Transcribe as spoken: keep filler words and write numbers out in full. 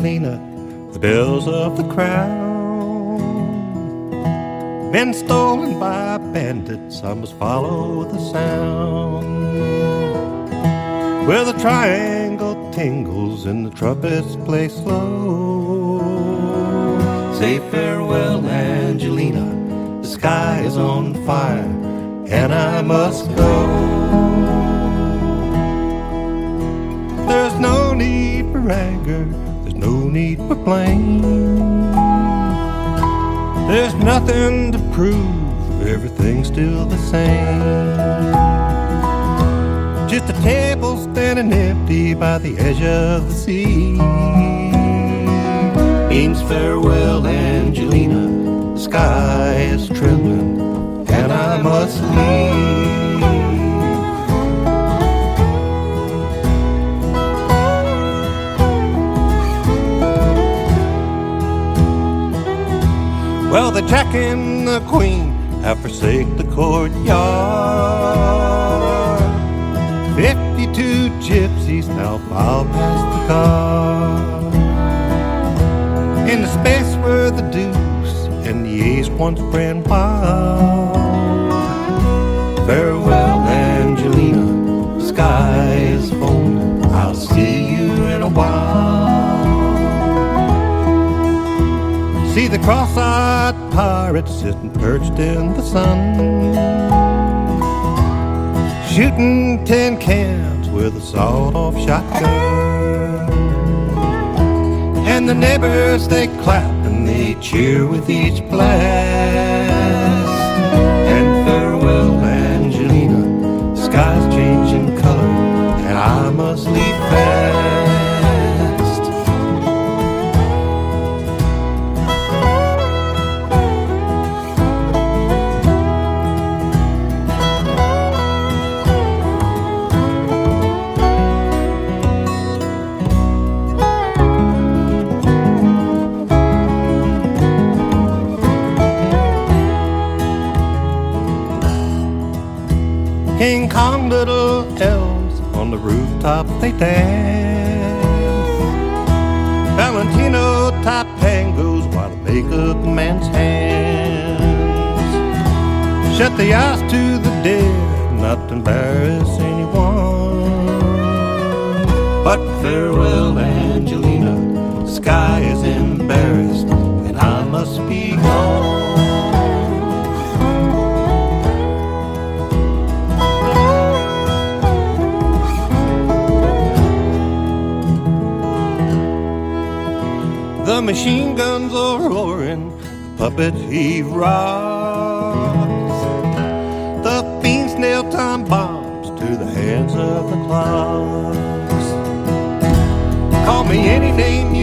Angelina, the bells of the crown. Been stolen by bandits, I must follow the sound. Where the triangle tingles and the trumpets play slow. Say farewell, Angelina, the sky is on fire, and I must go. There's no need for anger, there's no need for blame. There's nothing to prove, everything's still the same. Just a table standing empty by the edge of the sea. Means farewell, Angelina, the sky is trembling, and I must leave. Well, the Jack and the Queen have forsaken the courtyard. Fifty-two gypsies now file past the car. In the space where the deuce and the ace once ran wild. Farewell, Angelina, the sky is folding, I'll see you in a while. See the cross-eyed pirate sitting perched in the sun, shooting tin cans with a sawed-off shotgun. And the neighbors, they clap and they cheer with each blast. And farewell, Angelina, the sky's changing color, and I must leave fast. King Kong, little elves on the rooftop they dance. Valentino type tangos while they make up a man's hands. Shut the eyes to the dead, not to embarrass anyone. But farewell, Angelina, the sky is embarrassed, and I must be gone. The machine guns are roaring, the puppet he rocks. The fiends nail time bombs to the hands of the clocks. Call me any name